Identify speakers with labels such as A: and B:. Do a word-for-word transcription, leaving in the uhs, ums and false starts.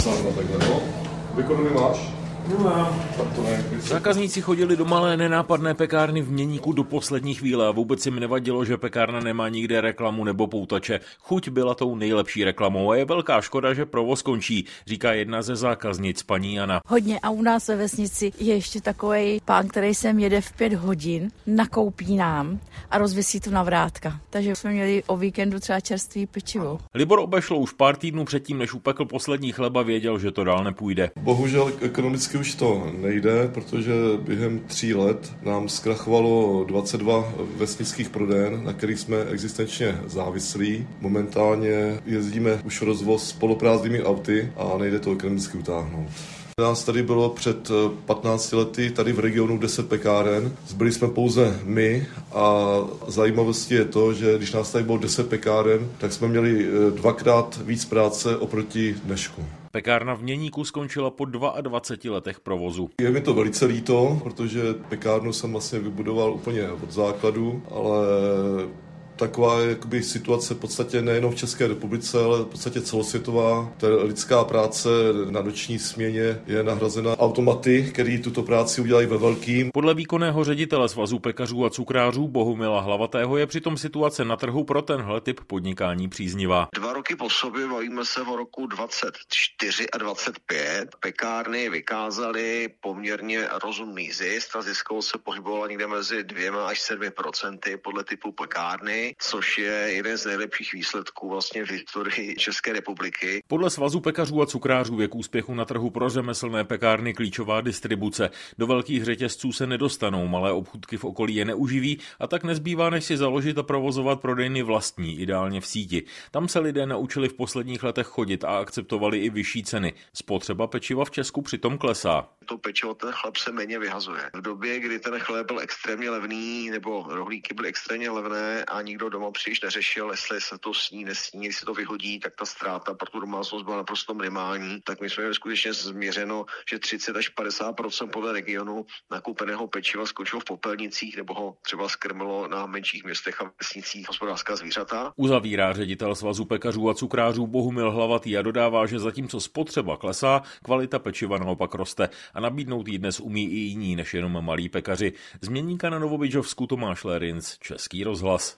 A: sáhne takhle, no. Výkonu nemáš?
B: Zákazníci chodili do malé nenápadné pekárny v Měníku do poslední chvíle a vůbec jim nevadilo, že pekárna nemá nikde reklamu nebo poutače. Chuť byla tou nejlepší reklamou a je velká škoda, že provoz končí, říká jedna ze zákaznic, paní Jana.
C: Hodně a u nás ve vesnici je ještě takovej pán, který sem jede v pět hodin, nakoupí nám a rozvěsí to na vrátka. Takže jsme měli o víkendu třeba čerstvý pečivo.
B: Libor obešlo už pár týdnů předtím, než upekl poslední chleba, věděl, že to dál nepůjde.
A: Bohužel ekonomicky už to nejde, protože během tří let nám zkrachovalo dvacet dva vesnických prodejen, na kterých jsme existenčně závislí. Momentálně jezdíme už rozvoz s poloprázdnými auty a nejde to ekonomicky utáhnout. Nás tady bylo před patnácti lety tady v regionu deset pekáren, zbyli jsme pouze my a zajímavostí je to, že když nás tady bylo deset pekáren, tak jsme měli dvakrát víc práce oproti dnešku.
B: Pekárna v Měníku skončila po dvaceti dvou letech provozu.
A: Je mi to velice líto, protože pekárnu jsem vlastně vybudoval úplně od základu, ale taková je jakoby situace v podstatě nejenom v České republice, ale v podstatě celosvětová. Ta lidská práce na noční směně je nahrazena automaty, který tuto práci udělají ve velkým.
B: Podle výkonného ředitele Svazu pekařů a cukrářů Bohumila Hlavatého je přitom situace na trhu pro tenhle typ podnikání příznivá.
D: Dva roky po sobě bavíme se o roku dvacet čtyři a dvacet pět. Pekárny vykázaly poměrně rozumný zisk. Ta ziskovost se pohybovala někde mezi dvěma až sedmi procenty podle typu pekárny, což je jeden z nejlepších výsledků vlastně v historii České republiky.
B: Podle Svazu pekařů a cukrářů je k úspěchu na trhu pro řemeslné pekárny klíčová distribuce. Do velkých řetězců se nedostanou, malé obchůdky v okolí je neuživí a tak nezbývá, než si založit a provozovat prodejny vlastní, ideálně v síti. Tam se lidé naučili v posledních letech chodit a akceptovali i vyšší ceny. Spotřeba pečiva v Česku přitom klesá.
D: To pečivo, ten chleb se méně vyhazuje. V době, kdy ten chléb byl extrémně levný nebo rohlíky byly extrémně levné a nikdo doma příliš neřešil, jestli se to sní, nesní, jestli se to vyhodí, tak ta ztráta pro tu domácnost byla naprosto minimální. Tak my jsme měli skutečně změřeno, že třicet až padesát procent podle regionu nakoupeného pečiva skončilo v popelnicích nebo ho třeba skrmilo na menších městech a vesnicích hospodářská zvířata.
B: Uzavírá ředitel Svazu pekařů a cukrářů Bohumil Hlavatý a dodává, že zatímco spotřeba klesá, kvalita pečiva naopak roste a nabídnout ji dnes umí i jiní než jenom malí pekaři. Z Měníka na Novobyžovsku Tomáš Lérinc, Český rozhlas.